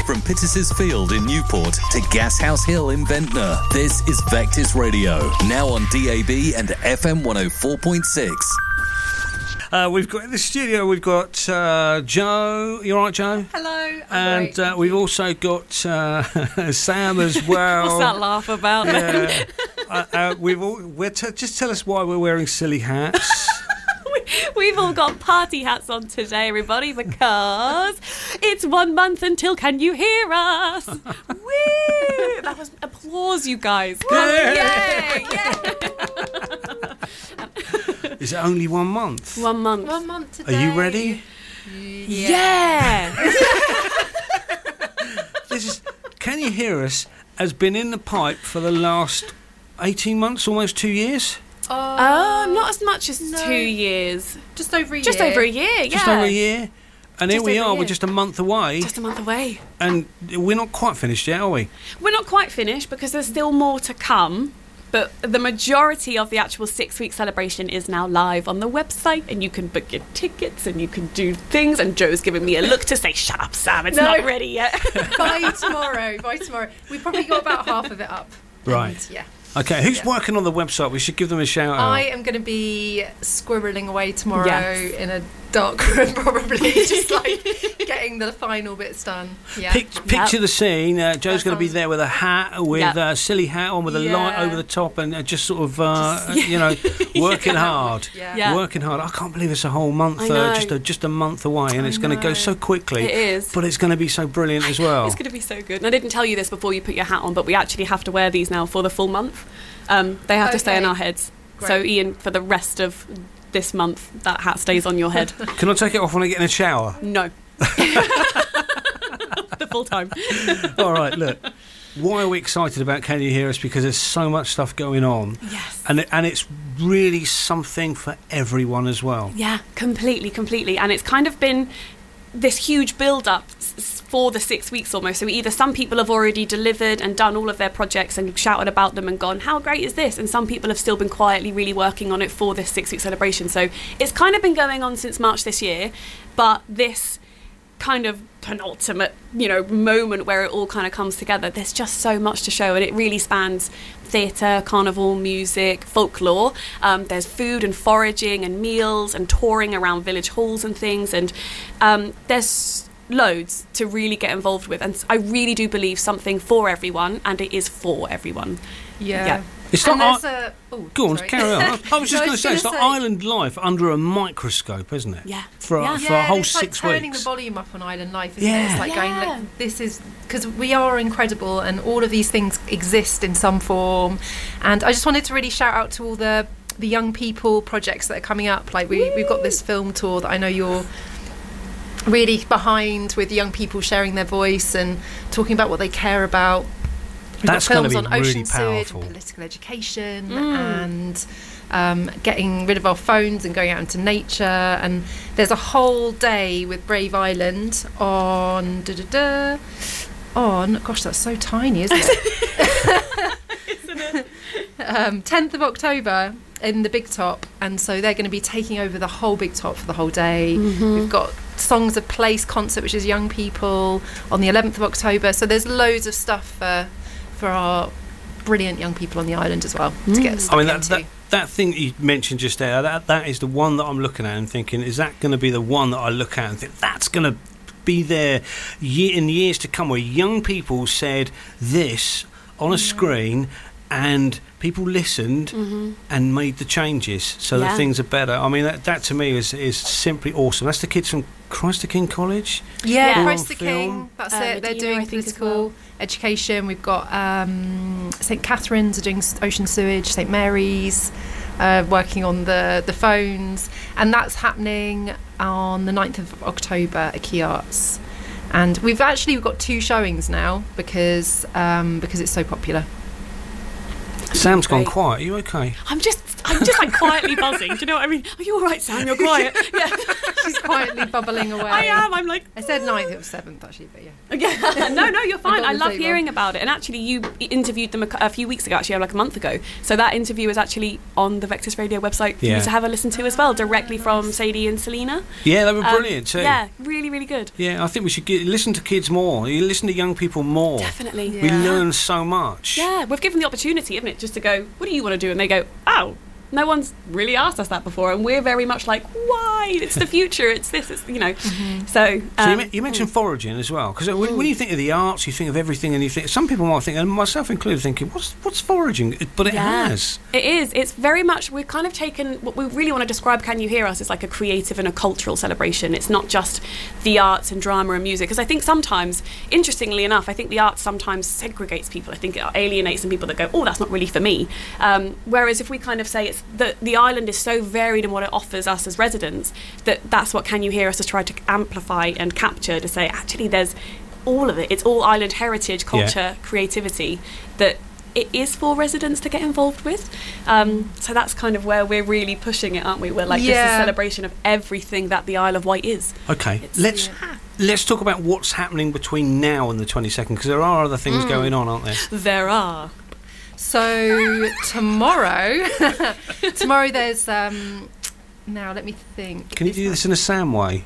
From Pittis's Field in Newport to Gashouse Hill in Ventnor, this is Vectis Radio, now on DAB and FM 104.6. We've got in the studio, we've got Joe. You all right, Joe? Hello. And we've also got Sam as well. What's that laugh about? Yeah. Just tell us why we're wearing silly hats. We've all got party hats on today, everybody, because it's 1 month until Can You Hear Us? Woo! That was applause, you guys. Yay! Is it only 1 month? 1 month. 1 month today. Are you ready? Yeah. Can You Hear Us has been in the pipe for the last 18 months, almost 2 years. Not as much as 2 years. Just over a year. Just over a year, yeah. Just over a year. And Just here we over a are, year. we're just a month away. Just a month away. And we're not quite finished yet, are we? We're not quite finished because there's still more to come. But the majority of the actual 6-week celebration is now live on the website, and you can book your tickets and you can do things. And Joe's giving me a look to say, "Shut up, Sam, it's not ready yet." By tomorrow. We've probably got about half of it up. Right. And, yeah. Okay, who's working on the website? We should give them a shout out. I am going to be squirreling away tomorrow Yes. in a dark room, probably, just like getting the final bits done. Yeah. Picture the scene. Joe's going to be sounds- there with a hat, with a silly hat on, with a light over the top, and just sort of, working hard. Yeah. Working hard. I can't believe it's a whole month, I know. just a month away, and it's going to go so quickly. It is. But it's going to be so brilliant as well. It's going to be so good. And I didn't tell you this before you put your hat on, but we actually have to wear these now for the full month. They have to stay on our heads. Great. So, Ian, for the rest of this month, that hat stays on your head. Can I take it off when I get in a shower? No. The full time. All right, look. Why are we excited about Can You Hear Us? Because there's so much stuff going on. Yes. And it's really something for everyone as well. Yeah, completely. And it's kind of been this huge build-up for the 6 weeks almost. So either some people have already delivered and done all of their projects and shouted about them and gone, how great is this? And some people have still been quietly really working on it for this 6-week celebration. So it's kind of been going on since March this year, but this kind of penultimate, moment where it all kind of comes together, there's just so much to show, and it really spans theatre, carnival, music, folklore. There's food and foraging and meals and touring around village halls and things, and there's loads to really get involved with, and I really do believe something for everyone, and it is for everyone. Yeah. It's And not. there's Go on, sorry. carry on. I was just No, going to say, it's like island life under a microscope, isn't it? Yeah. For a Yeah, whole it's 6 like turning weeks. the volume up on Island Life, isn't it? Yeah. It's like Yeah. going, look, this is... Because we are incredible and all of these things exist in some form. And I just wanted to really shout out to all the young people projects that are coming up. Like we've got this film tour that I know you're really behind, with young people sharing their voice and talking about what they care about. We've That's got gonna films be on really ocean sewage powerful. and political education and getting rid of our phones and going out into nature. And there's a whole day with Brave Island on gosh, that's so tiny, isn't it? Isn't it? 10th of October in the Big Top, and so they're going to be taking over the whole Big Top for the whole day. We've got Songs of Place concert, which is young people, on the 11th of October. So there's loads of stuff for our brilliant young people on the island as well to get stuck into. That thing that you mentioned just there, that is the one that I'm looking at and thinking, is that going to be the one that I look at and think that's going to be there in years to come, where young people said this on a screen and people listened and made the changes so that things are better. I mean, that to me is simply awesome. That's the kids from Christ the King College. Yeah, Film. Christ the King. That's it. They're Medina, doing I think, as political well. education. We've got St Catherine's are doing ocean sewage. St Mary's working on the phones, and that's happening on the 9th of October at Key Arts. And we've got 2 showings now because it's so popular. Sam's gone Great. quiet. Are you okay? I'm just like quietly buzzing. Do you know what I mean? Are you all right, Sam? You're quiet. Yeah. She's quietly bubbling away. I am. I'm like, I said 9th, it was 7th actually, but yeah. yeah. No, you're fine. got I the love date hearing about it. And actually, you interviewed them a few weeks ago, actually, like a month ago. So that interview is actually on the Vectis Radio website for you to have a listen to as well, directly from Sadie and Selena. Yeah, they were brilliant too. Yeah, really, really good. Yeah, I think we should listen to kids more. You listen to young people more. Definitely. We learn so much. Yeah, we've given the opportunity, haven't it, just to go, what do you want to do? And they go, oh, no one's really asked us that before, and we're very much like, why? It's the future. It's this. It's So you mentioned foraging as well, because when you think of the arts, you think of everything, and you think some people might think, and myself included, thinking, what's foraging? But it has. It is. It's very much. We've kind of taken what we really want to describe. Can You Hear Us? As like a creative and a cultural celebration. It's not just the arts and drama and music, because I think sometimes, interestingly enough, I think the arts sometimes segregates people. I think it alienates some people that go, oh, that's not really for me. Whereas if we kind of say it's the island is so varied in what it offers us as residents, that's what Can You Hear Us has tried to amplify and capture, to say actually there's all of it. It's all island heritage, culture, creativity that it is for residents to get involved with. So that's kind of where we're really pushing it, aren't we? We're like, this is a celebration of everything that the Isle of Wight is. Okay, let's talk about what's happening between now and the 22nd, because there are other things going on, aren't there? There are. So tomorrow there's now let me think. Can you do this in a Sam way?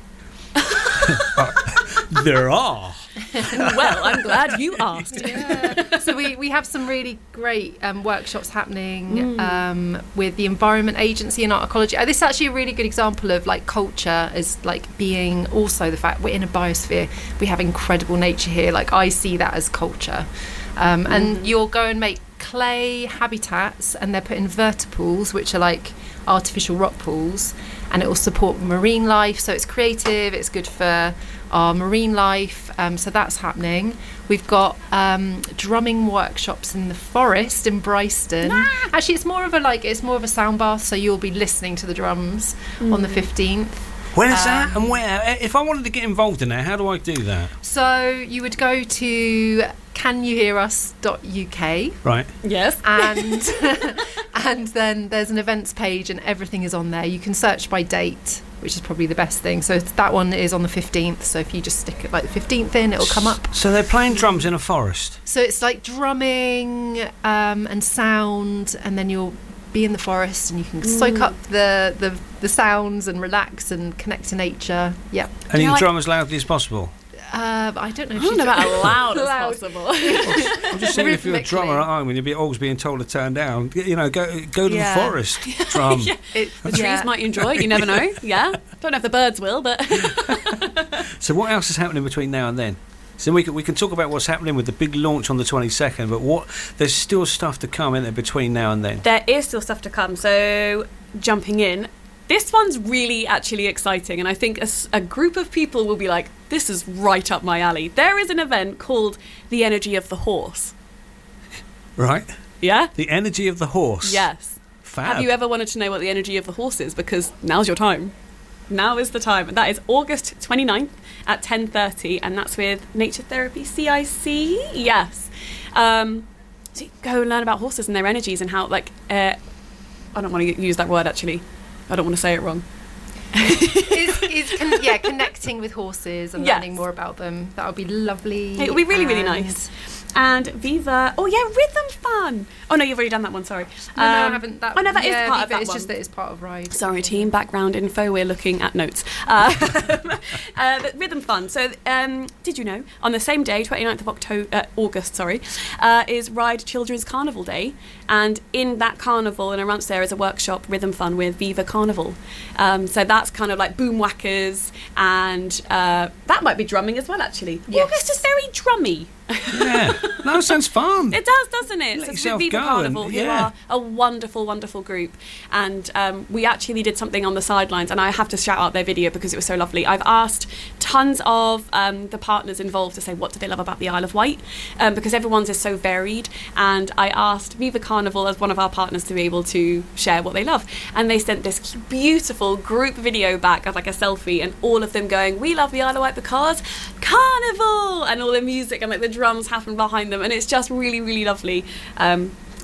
There are. Well, I'm glad you asked. Yeah. So we have some really great workshops happening with the Environment Agency and Art Ecology. This is actually a really good example of like culture as like being also the fact we're in a biosphere. We have incredible nature here. Like I see that as culture. And you'll go and make clay habitats, and they're put in vertipools, which are like artificial rock pools, and it will support marine life. So it's creative, it's good for our marine life. So that's happening. We've got drumming workshops in the forest in Bryston. Actually, it's more of a sound bath, so you'll be listening to the drums on the 15th. When is that, and where? If I wanted to get involved in that, how do I do that? So you would go to canyouhearus.uk. Right. Yes. And then there's an events page, and everything is on there. You can search by date, which is probably the best thing. So that one is on the 15th. So if you just stick it like the 15th in, it'll come up. So they're playing drums in a forest. So it's like drumming and sound, and then you'll be in the forest, and you can soak up the sounds and relax and connect to nature. Yep. And you can drum as loudly as possible. I don't know if she's about as loud as possible. I'm just saying, if you're a drummer at home and you're always being told to turn down, go to the forest, drum. The trees might enjoy it, you never know. Yeah, don't know if the birds will, but. So what else is happening between now and then? So we can talk about what's happening with the big launch on the 22nd, but there's still stuff to come, isn't there, between now and then? There is still stuff to come. So jumping in, this one's really actually exciting, and I think a group of people will be like, this is right up my alley. There is an event called The Energy of the Horse. Right. Yeah? The Energy of the Horse. Yes. Fab. Have you ever wanted to know what the energy of the horse is? Because now's your time. Now is the time. That is August 29th at 10:30, and that's with Nature Therapy CIC. Yes. So you go and learn about horses and their energies and how, like, I don't want to use that word actually. I don't want to say it wrong. Connecting with horses and learning more about them. That would be lovely. It would be really, really nice. And Viva, Rhythm Fun. Oh no, you've already done that one. Sorry. No, I haven't. That is part of that. It's just that it's part of Ride. Sorry, team. Background info. We're looking at notes. But Rhythm Fun. So, did you know on the same day, 29th of August, is Ride Children's Carnival Day, and in that carnival and around there is a workshop, Rhythm Fun, with Viva Carnival. So that's kind of like boom whackers, and that might be drumming as well. Actually, yes. August is very drummy. Yeah, no, sounds fun. It does, doesn't it? Let So Viva Carnival, who are a wonderful, wonderful group, and we actually did something on the sidelines, and I have to shout out their video because it was so lovely. I've asked tons of the partners involved to say what do they love about the Isle of Wight, because everyone's is so varied, and I asked Viva Carnival as one of our partners to be able to share what they love, and they sent this beautiful group video back of like a selfie, and all of them going, we love the Isle of Wight because Carnival, and all the music and like the drums happen behind them, and it's just really, really lovely.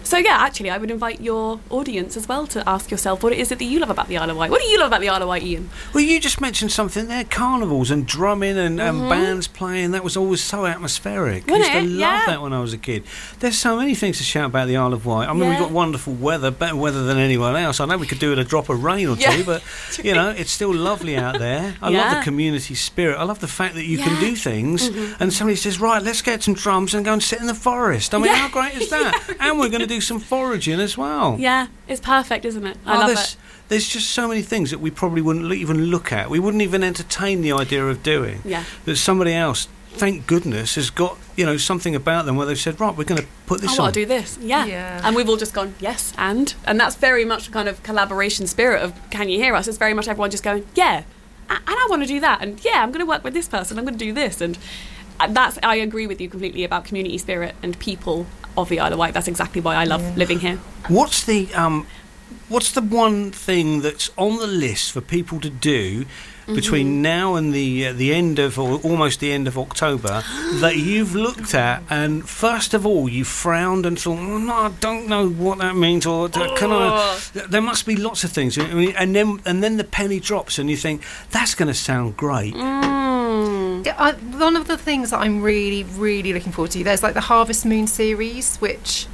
So yeah, actually, I would invite your audience as well to ask yourself, what is it that you love about the Isle of Wight? What do you love about the Isle of Wight, Ian? Well, you just mentioned something there, carnivals and drumming and bands playing. That was always so atmospheric. I used to love that when I was a kid. There's so many things to shout about the Isle of Wight. I mean, we've got wonderful weather, better weather than anyone else. I know we could do with a drop of rain or two, but, it's still lovely out there. I love the community spirit. I love the fact that you can do things and somebody says, right, let's get some drums and go and sit in the forest. I mean, how great is that? And we're going to do some foraging as well. Yeah, it's perfect, isn't it? I love it. There's just so many things that we probably wouldn't even look at. We wouldn't even entertain the idea of doing. Yeah. That somebody else, thank goodness, has got something about them where they've said, right, we're going to put this on. I'll do this. Yeah. And we've all just gone, yes, and that's very much the kind of collaboration spirit of Can You Hear Us? It's very much everyone just going, yeah, and I want to do that, and yeah, I'm going to work with this person. I'm going to do this, and I agree with you completely about community spirit and people of the Isle of Wight. That's exactly why I love living here. What's the one thing that's on the list for people to do between now and the end of, or almost the end of October, that you've looked at and first of all you frowned and thought, no, I don't know what that means, or can I? There must be lots of things, and then the penny drops and you think that's going to sound great. One of the things that I'm really, really looking forward to, there's like the Harvest Moon series, which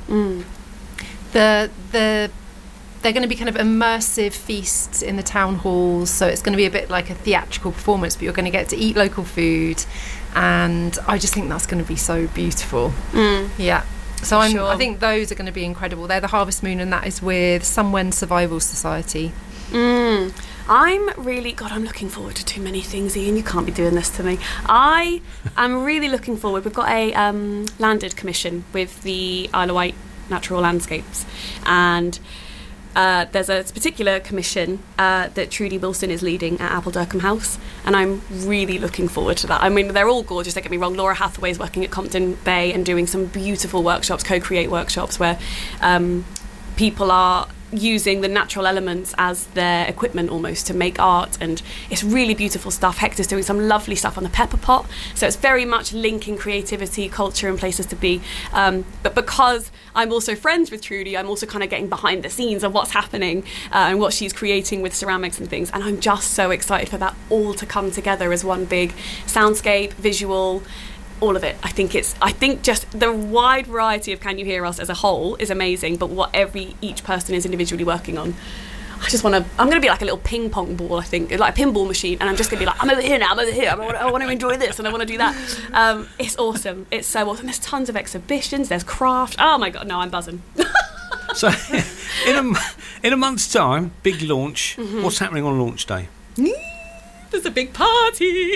they're going to be kind of immersive feasts in the town halls, so it's going to be a bit like a theatrical performance, but you're going to get to eat local food, and I just think that's going to be so beautiful. Yeah. So I think those are going to be incredible. They're the Harvest Moon, and that is with Sunwen Survival Society. I'm looking forward to too many things, Ian. You can't be doing this to me. I am really looking forward. We've got a landed commission with the Isle of Wight Natural Landscapes, and there's a particular commission that Trudy Wilson is leading at Appledurcombe House, and I'm really looking forward to that. I mean, they're all gorgeous, don't get me wrong. Laura Hathaway is working at Compton Bay and doing some beautiful workshops, co-create workshops, where people are using the natural elements as their equipment almost to make art, and it's really beautiful stuff. Hector's doing some lovely stuff on the pepper pot, so it's very much linking creativity, culture and places to be, but because I'm also friends with Trudy, I'm also kind of getting behind the scenes of what's happening and what she's creating with ceramics and things, and I'm just so excited for that all to come together as one big soundscape, visual, all of it. I think just the wide variety of Can You Hear Us as a whole is amazing, but what each person is individually working on, I'm going to be like a little ping pong ball, I think, like a pinball machine, and I'm just going to be like, I'm over here now, I want to enjoy this and I want to do that. It's awesome. It's so awesome. There's tons of exhibitions, there's craft. Oh my God, no, I'm buzzing. So in a month's time, big launch. What's happening on launch day? There's a big party.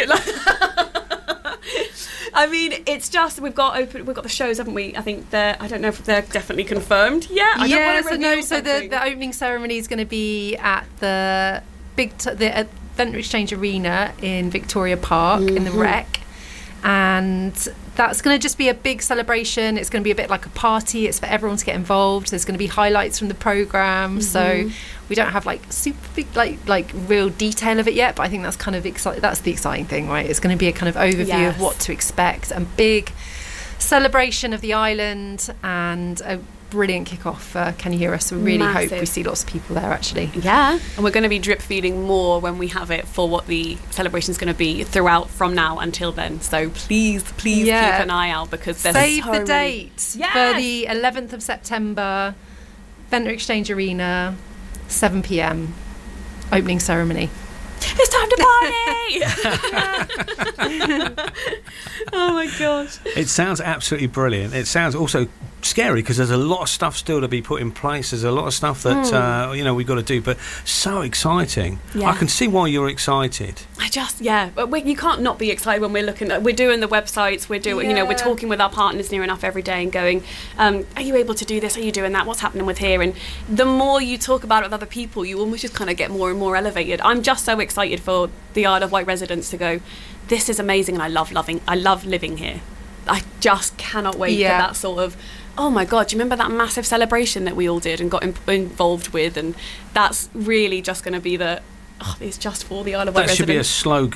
I mean, it's just we've got the shows, haven't we? I think I don't know if they're definitely confirmed yet. So the opening ceremony is going to be at the the Ventnor Exchange Arena in Victoria Park in the Rec, and that's going to just be a big celebration. It's going to be a bit like a party. It's for everyone to get involved. There's going to be highlights from the programme. So we don't have like super big like real detail of it yet, but I think that's kind of that's the exciting thing, right? It's going to be a kind of overview of what to expect, and big celebration of the island, and a brilliant kick-off for Can You Hear Us? We really hope we see lots of people there, actually. Yeah, and we're going to be drip feeding more when we have it for what the celebration is going to be throughout from now until then. So please keep an eye out, because there's save the date for the 11th of September, Ventnor Exchange Arena, 7 p.m. opening ceremony. It's time to party! Oh my gosh. It sounds absolutely brilliant. It sounds also scary, because there's a lot of stuff still to be put in place. There's a lot of stuff that we've got to do, but so exciting. I can see why you're excited. You can't not be excited when we're doing the websites, we're talking with our partners near enough every day and going, are you able to do this, are you doing that, what's happening with here? And the more you talk about it with other people, you almost just kind of get more and more elevated. I'm just so excited for the Isle of Wight residents to go, this is amazing, and I love living here. I just cannot wait for that sort of, oh my God, do you remember that massive celebration that we all did and got involved with? And that's really just going to be it's just for the Isle of Wight residents. That should be a slogan.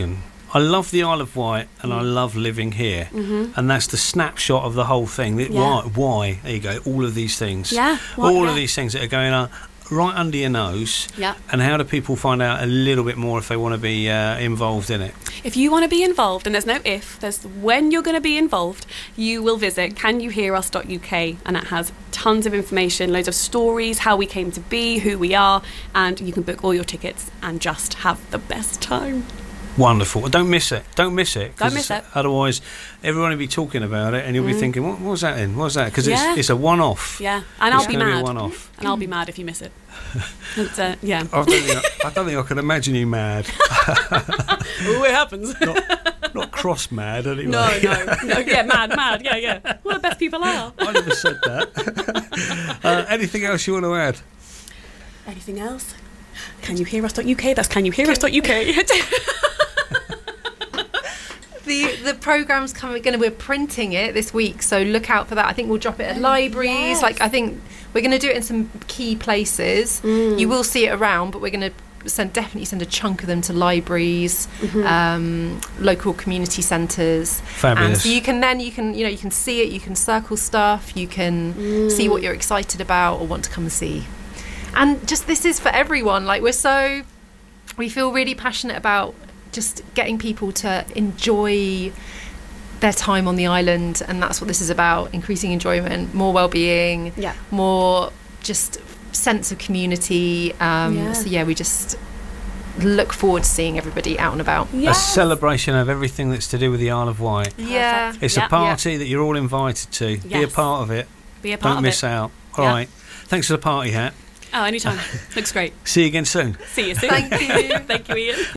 I love the Isle of Wight and I love living here. And that's the snapshot of the whole thing. Why? There you go. All of these things. Yeah. All of these things that are going on right under your nose. Yeah. And how do people find out a little bit more if they want to be involved in it? If you want to be involved, and there's no if, there's when you're going to be involved, you will visit canyouhearus.uk, and it has tons of information, loads of stories, how we came to be, who we are, and you can book all your tickets and just have the best time. Wonderful. Don't miss it. Don't miss it. Don't miss it. Otherwise, everyone will be talking about it and you'll be thinking, what was that in? What was that? Because it's a one-off. Yeah, and I'll be It's going to be mad. a one-off. And I'll be mad if you miss it. Yeah. I don't think I can imagine you mad. Oh, it happens. Not cross-mad, anyway. No. Yeah, mad. Yeah. Well, the best people are. I never said that. Anything else you want to add? Anything else? Canyouhearus.uk. That's canyouhearus.uk. The programme's we're printing it this week, so look out for that. I think we'll drop it at libraries. Yes. Like, I think we're going to do it in some key places. You will see it around, but we're going to definitely send a chunk of them to libraries, local community centres. Fabulous. So you can see it, you can circle stuff, you can see what you're excited about or want to come and see. And just, this is for everyone. Like, we feel really passionate about just getting people to enjoy their time on the island, and that's what this is about: increasing enjoyment, more well-being, more just sense of community. So we just look forward to seeing everybody out and about. A celebration of everything that's to do with the Isle of Wight. Yeah. It's a party that you're all invited to. Be a part of it. Don't miss out. All right. Thanks for the party hat. Oh, anytime. Looks great. See you again soon. See you soon. Thank you. Thank you, Ian.